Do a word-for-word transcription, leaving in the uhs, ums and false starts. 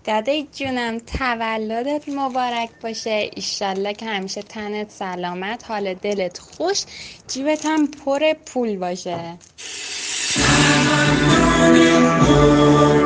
دادی جونم تولدت مبارک باشه، ایشالله که همیشه تنت سلامت، حال دلت خوش، جیبت هم پر پول باشه.